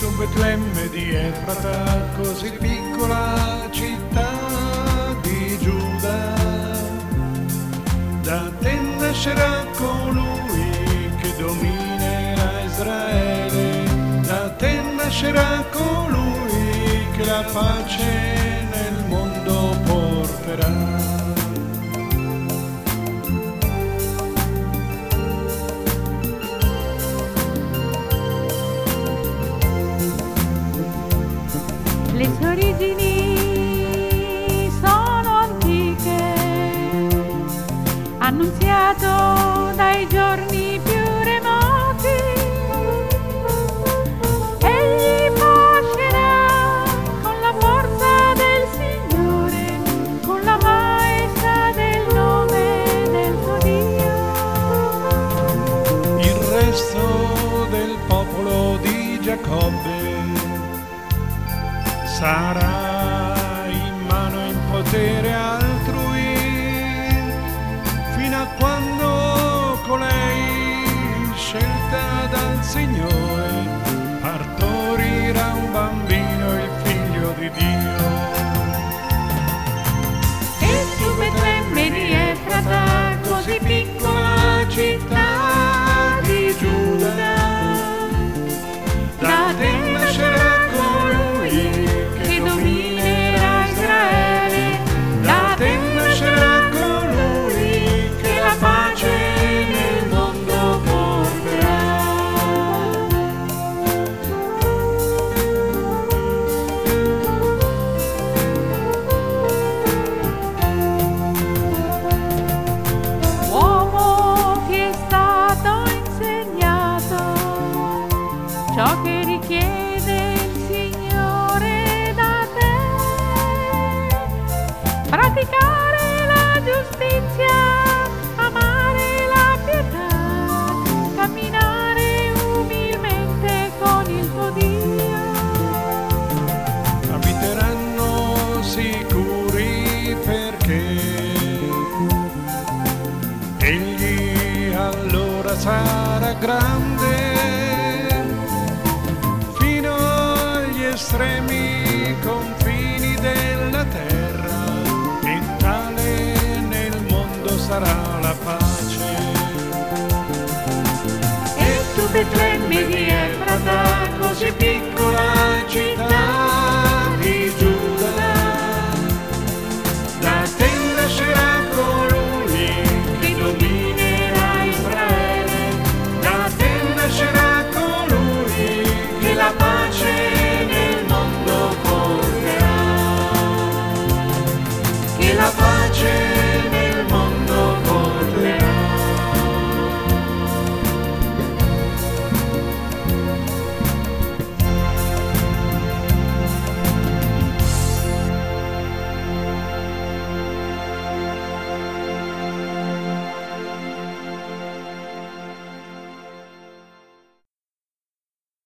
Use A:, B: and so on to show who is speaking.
A: tu Betlemme di Efrata, così piccola città di Giuda, da te nascerà colui che dominerà Israele, da te nascerà colui che la pace nel mondo porterà.
B: Le sue origini sono antiche, annunziato dai giorni più remoti. Egli pascerà con la forza del Signore, con la maestà del nome del suo Dio.
A: Il resto del popolo di Giacobbe sarà in mano e in potere altrui, fino a quando colei, scelta dal Signore, partorirà un bambino, il figlio di Dio.
B: E tu Betlemme di Efrata, così piccola città di Giuda,
A: Da te nascerà colui che dominerà Israele, da te nascerà colui che la pace nel mondo porterà.
B: uomo che è stato insegnato ciò che richiede il Signore da te, praticare la giustizia, amare la pietà, camminare umilmente con il tuo Dio.
A: Abiteranno sicuri perché egli allora sarà grande, fino agli estremi confini